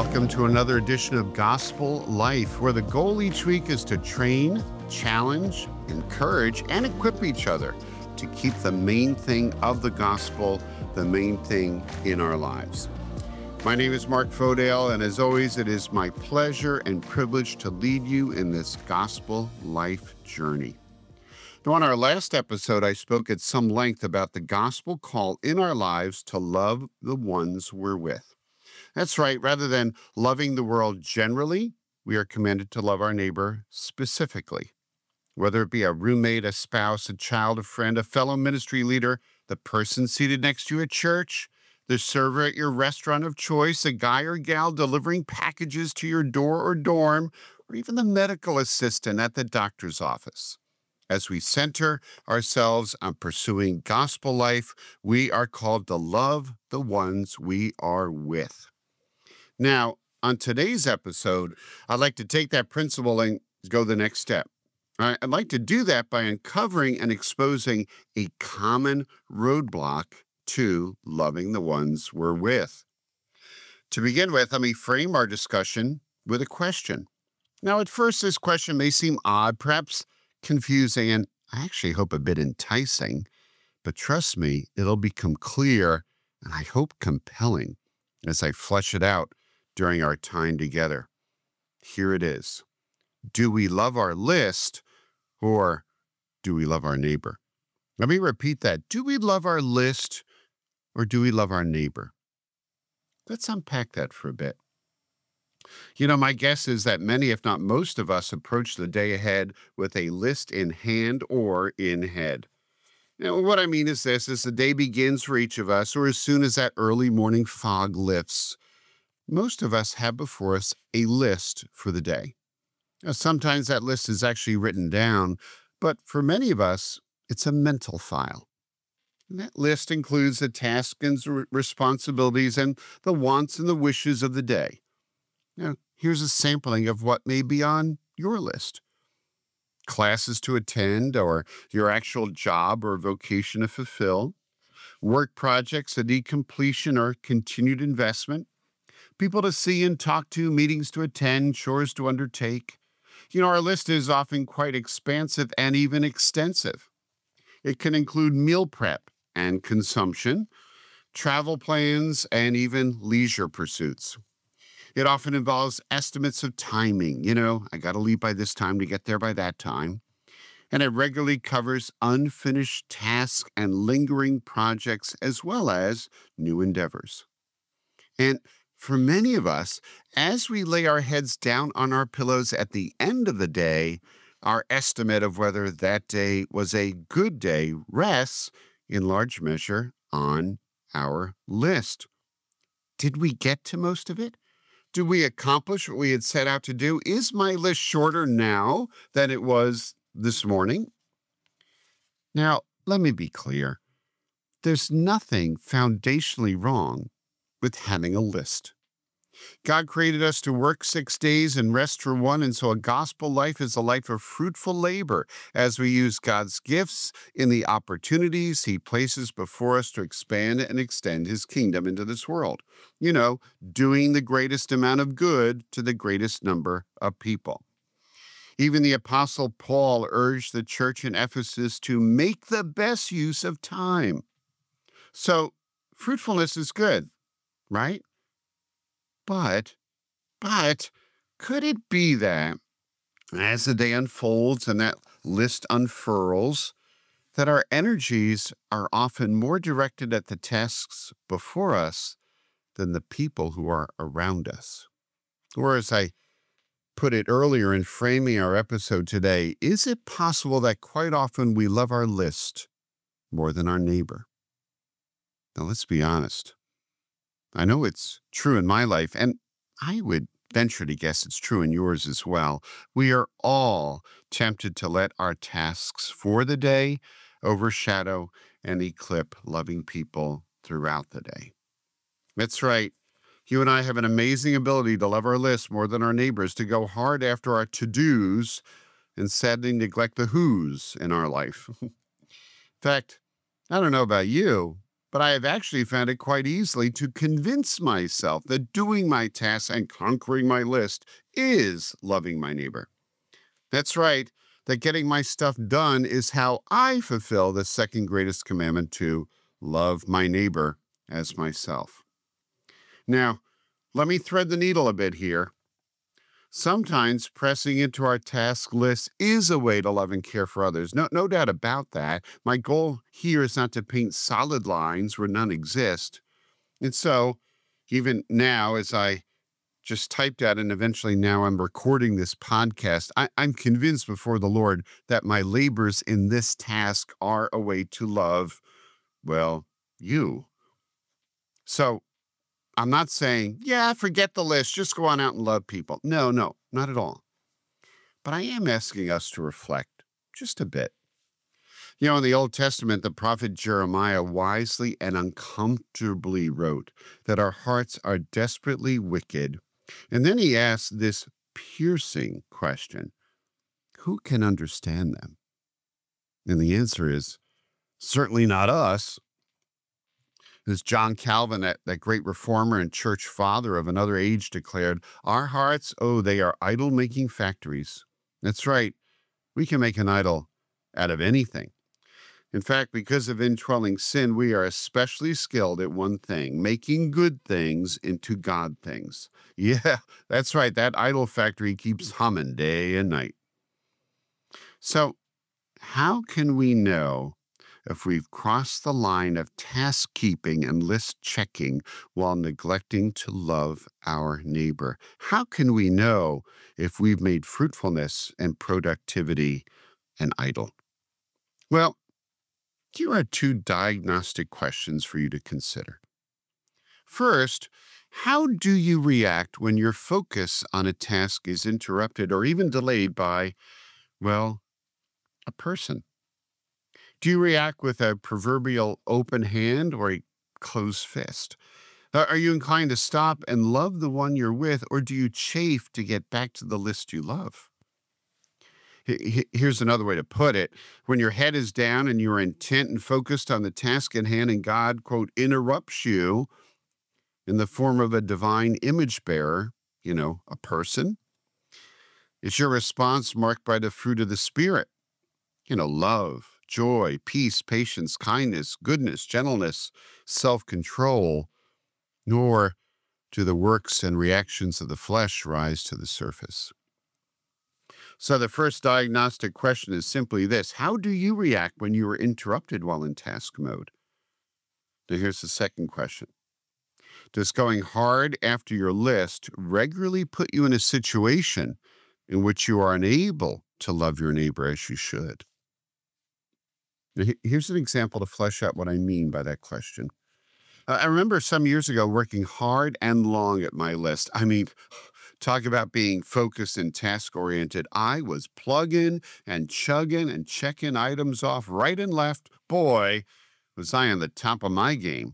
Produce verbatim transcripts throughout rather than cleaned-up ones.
welcome to another edition of Gospel Life, where the goal each week is to train, challenge, encourage, and equip each other to keep the main thing of the gospel, the main thing in our lives. My name is Mark Fodale, and as always, it is my pleasure and privilege to lead you in this gospel life journey. Now, on our last episode, I spoke at some length about the gospel call in our lives to love the ones we're with. That's right. Rather than loving the world generally, we are commanded to love our neighbor specifically. Whether it be a roommate, a spouse, a child, a friend, a fellow ministry leader, the person seated next to you at church, the server at your restaurant of choice, a guy or gal delivering packages to your door or dorm, or even the medical assistant at the doctor's office. As we center ourselves on pursuing gospel life, we are called to love the ones we are with. Now, on today's episode, I'd like to take that principle and go the next step. I'd like to do that by uncovering and exposing a common roadblock to loving the ones we're with. To begin with, let me frame our discussion with a question. Now, at first, this question may seem odd, perhaps confusing, and I actually hope a bit enticing, but trust me, it'll become clear and I hope compelling as I flesh it out during our time together. Here it is. Do we love our list or do we love our neighbor? Let me repeat that. Do we love our list or do we love our neighbor? Let's unpack that for a bit. You know, my guess is that many, if not most of us, approach the day ahead with a list in hand or in head. Now, what I mean is this, as the day begins for each of us, or as soon as that early morning fog lifts, most of us have before us a list for the day. Now, sometimes that list is actually written down, but for many of us, it's a mental file. And that list includes the tasks and responsibilities and the wants and the wishes of the day. Now, here's a sampling of what may be on your list. Classes to attend, or your actual job or vocation to fulfill, work projects that need completion or continued investment, people to see and talk to, meetings to attend, chores to undertake. You know, our list is often quite expansive and even extensive. It can include meal prep and consumption, travel plans, and even leisure pursuits. It often involves estimates of timing. You know, I got to leave by this time to get there by that time. And it regularly covers unfinished tasks and lingering projects as well as new endeavors. And for many of us, as we lay our heads down on our pillows at the end of the day, our estimate of whether that day was a good day rests in large measure on our list. Did we get to most of it? Did we accomplish what we had set out to do? Is my list shorter now than it was this morning? Now, let me be clear. There's nothing foundationally wrong with having a list. God created us to work six days and rest for one, and so a gospel life is a life of fruitful labor as we use God's gifts in the opportunities He places before us to expand and extend His kingdom into this world. You know, doing the greatest amount of good to the greatest number of people. Even the Apostle Paul urged the church in Ephesus to make the best use of time. So, fruitfulness is good, right? But, but, could it be that as the day unfolds and that list unfurls, that our energies are often more directed at the tasks before us than the people who are around us? Or as I put it earlier in framing our episode today, is it possible that quite often we love our list more than our neighbor? Now, let's be honest. I know it's true in my life, and I would venture to guess it's true in yours as well. We are all tempted to let our tasks for the day overshadow and eclipse loving people throughout the day. That's right. You and I have an amazing ability to love our list more than our neighbors, to go hard after our to-dos and sadly neglect the who's in our life. In fact, I don't know about you, but I have actually found it quite easily to convince myself that doing my tasks and conquering my list is loving my neighbor. That's right, that getting my stuff done is how I fulfill the second greatest commandment to love my neighbor as myself. Now, let me thread the needle a bit here. Sometimes pressing into our task list is a way to love and care for others. No, no doubt about that. My goal here is not to paint solid lines where none exist. And so, even now, as I just typed out and eventually now I'm recording this podcast, I, I'm convinced before the Lord that my labors in this task are a way to love, well, you. So, I'm not saying, yeah, forget the list, just go on out and love people. No, no, not at all. But I am asking us to reflect just a bit. You know, in the Old Testament, the prophet Jeremiah wisely and uncomfortably wrote that our hearts are desperately wicked. And then he asked this piercing question: who can understand them? And the answer is certainly not us. As John Calvin, that, that great reformer and church father of another age, declared, our hearts, oh, they are idol-making factories. That's right. We can make an idol out of anything. In fact, because of indwelling sin, we are especially skilled at one thing: making good things into God things. Yeah, that's right. That idol factory keeps humming day and night. So how can we know if we've crossed the line of task keeping and list checking while neglecting to love our neighbor? How can we know if we've made fruitfulness and productivity an idol? Well, here are two diagnostic questions for you to consider. First, how do you react when your focus on a task is interrupted or even delayed by, well, a person? Do you react with a proverbial open hand or a closed fist? Uh, Are you inclined to stop and love the one you're with, or do you chafe to get back to the list you love? He- he- Here's another way to put it. When your head is down and you're intent and focused on the task at hand, and God, quote, interrupts you in the form of a divine image bearer, you know, a person, is your response marked by the fruit of the Spirit? You know, love, joy, peace, patience, kindness, goodness, gentleness, self control, nor do the works and reactions of the flesh rise to the surface. So, the first diagnostic question is simply this: how do you react when you are interrupted while in task mode? Now, here's the second question: does going hard after your list regularly put you in a situation in which you are unable to love your neighbor as you should? Now, he- here's an example to flesh out what I mean by that question. Uh, I remember some years ago working hard and long at my list. I mean, talk about being focused and task oriented. I was plugging and chugging and checking items off right and left. Boy, was I on the top of my game.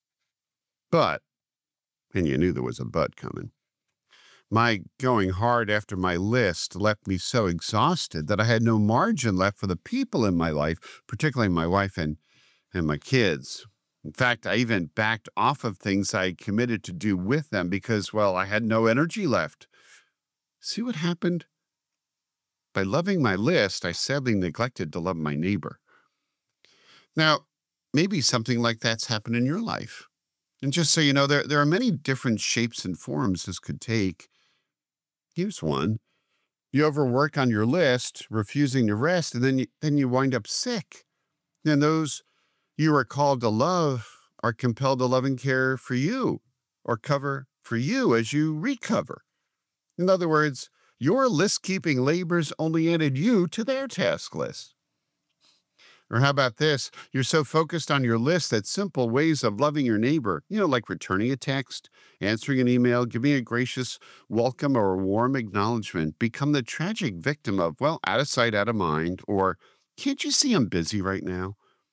But, and you knew there was a but coming, my going hard after my list left me so exhausted that I had no margin left for the people in my life, particularly my wife and, and my kids. In fact, I even backed off of things I committed to do with them because, well, I had no energy left. See what happened? By loving my list, I sadly neglected to love my neighbor. Now, maybe something like that's happened in your life. And just so you know, there, there are many different shapes and forms this could take. Here's one. You overwork on your list, refusing to rest, and then you, then you wind up sick. And those you are called to love are compelled to love and care for you or cover for you as you recover. In other words, your list keeping labors only added you to their task list. Or how about this? You're so focused on your list that simple ways of loving your neighbor, you know, like returning a text, answering an email, giving a gracious welcome or a warm acknowledgement, become the tragic victim of, well, out of sight, out of mind, or can't you see I'm busy right now?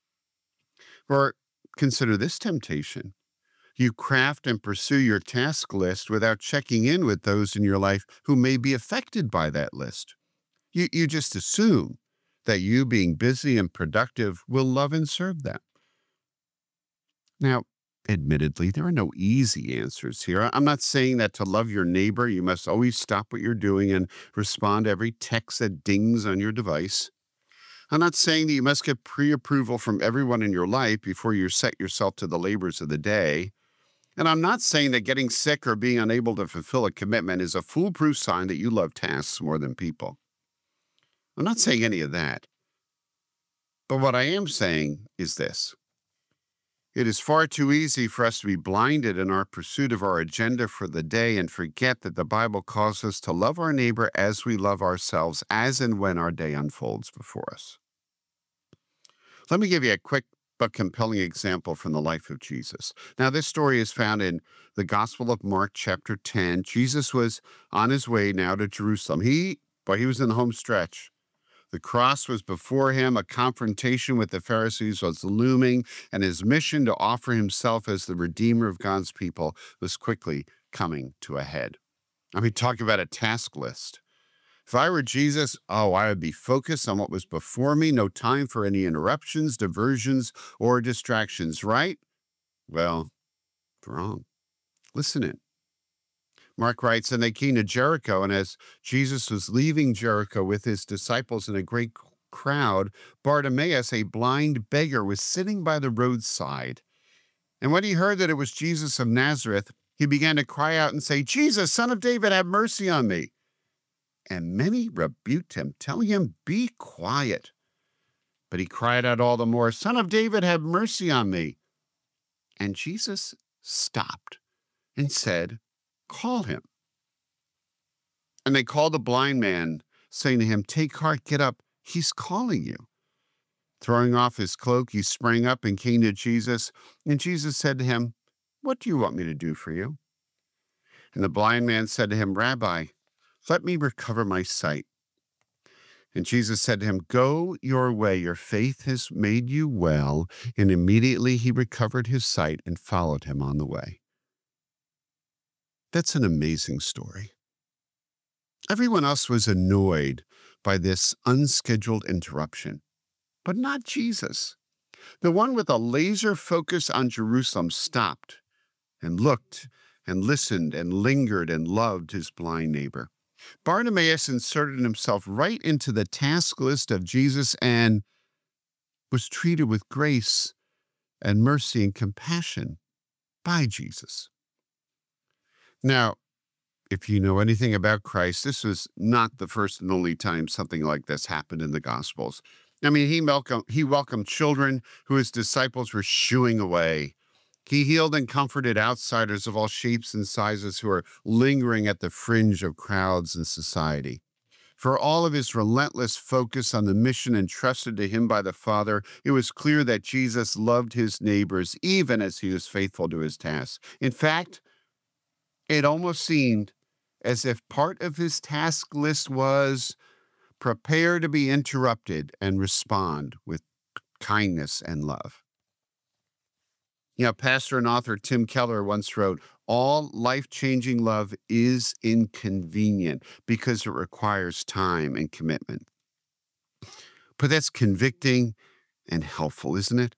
Or consider this temptation. You craft and pursue your task list without checking in with those in your life who may be affected by that list. You, you just assume that you being busy and productive will love and serve them. Now, admittedly, there are no easy answers here. I'm not saying that to love your neighbor, you must always stop what you're doing and respond to every text that dings on your device. I'm not saying that you must get pre approval from everyone in your life before you set yourself to the labors of the day. And I'm not saying that getting sick or being unable to fulfill a commitment is a foolproof sign that you love tasks more than people. I'm not saying any of that. But what I am saying is this: it is far too easy for us to be blinded in our pursuit of our agenda for the day and forget that the Bible calls us to love our neighbor as we love ourselves, as and when our day unfolds before us. Let me give you a quick but compelling example from the life of Jesus. Now, this story is found in the Gospel of Mark, chapter ten. Jesus was on his way now to Jerusalem. He, but he was in the home stretch. The cross was before him, a confrontation with the Pharisees was looming, and his mission to offer himself as the Redeemer of God's people was quickly coming to a head. I mean, talk about a task list. If I were Jesus, oh, I would be focused on what was before me, no time for any interruptions, diversions, or distractions, right? Well, wrong. Listen in. Mark writes, and they came to Jericho, and as Jesus was leaving Jericho with his disciples and a great crowd, Bartimaeus, a blind beggar, was sitting by the roadside. And when he heard that it was Jesus of Nazareth, he began to cry out and say, Jesus, Son of David, have mercy on me. And many rebuked him, telling him, be quiet. But he cried out all the more, Son of David, have mercy on me. And Jesus stopped and said, call him. And they called the blind man, saying to him, take heart, get up, he's calling you. Throwing off his cloak, he sprang up and came to Jesus. And Jesus said to him, what do you want me to do for you? And the blind man said to him, Rabbi, let me recover my sight. And Jesus said to him, go your way, your faith has made you well. And immediately he recovered his sight and followed him on the way. That's an amazing story. Everyone else was annoyed by this unscheduled interruption, but not Jesus. The one with a laser focus on Jerusalem stopped and looked and listened and lingered and loved his blind neighbor. Bartimaeus inserted himself right into the task list of Jesus and was treated with grace and mercy and compassion by Jesus. Now, if you know anything about Christ, this was not the first and only time something like this happened in the Gospels. I mean, he welcomed, he welcomed children who his disciples were shooing away. He healed and comforted outsiders of all shapes and sizes who are lingering at the fringe of crowds and society. For all of his relentless focus on the mission entrusted to him by the Father, it was clear that Jesus loved his neighbors even as he was faithful to his tasks. In fact, it almost seemed as if part of his task list was prepare to be interrupted and respond with kindness and love. You know, pastor and author Tim Keller once wrote, all life-changing love is inconvenient because it requires time and commitment. But that's convicting and helpful, isn't it?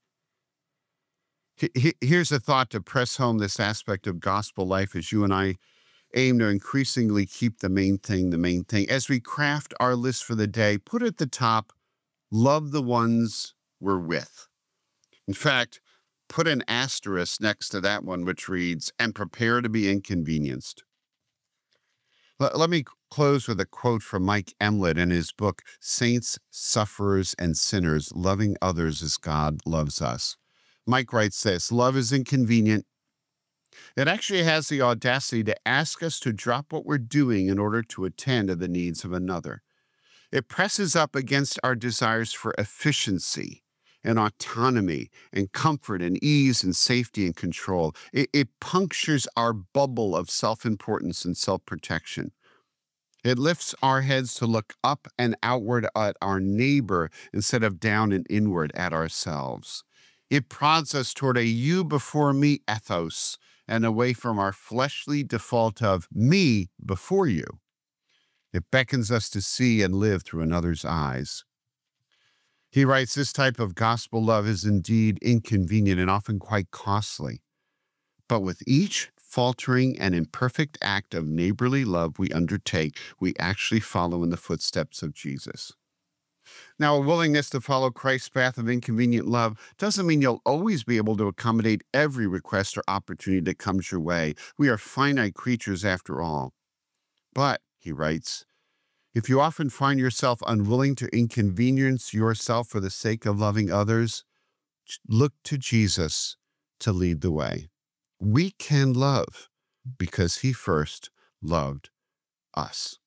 Here's a thought to press home this aspect of gospel life as you and I aim to increasingly keep the main thing the main thing. As we craft our list for the day, put at the top, love the ones we're with. In fact, put an asterisk next to that one, which reads, and prepare to be inconvenienced. Let, let me close with a quote from Mike Emlet in his book, Saints, Sufferers, and Sinners, Loving Others as God Loves Us. Mike writes this, love is inconvenient. It actually has the audacity to ask us to drop what we're doing in order to attend to the needs of another. It presses up against our desires for efficiency and autonomy and comfort and ease and safety and control. It, it punctures our bubble of self-importance and self-protection. It lifts our heads to look up and outward at our neighbor instead of down and inward at ourselves. It prods us toward a you before me ethos and away from our fleshly default of me before you. It beckons us to see and live through another's eyes. He writes, this type of gospel love is indeed inconvenient and often quite costly. But with each faltering and imperfect act of neighborly love we undertake, we actually follow in the footsteps of Jesus. Now, a willingness to follow Christ's path of inconvenient love doesn't mean you'll always be able to accommodate every request or opportunity that comes your way. We are finite creatures after all. But, he writes, if you often find yourself unwilling to inconvenience yourself for the sake of loving others, look to Jesus to lead the way. We can love because he first loved us.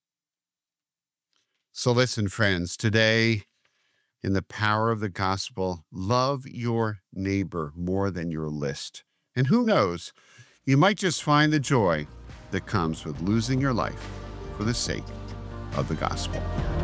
So listen, friends, today, in the power of the gospel, love your neighbor more than your list. And who knows, you might just find the joy that comes with losing your life for the sake of the gospel.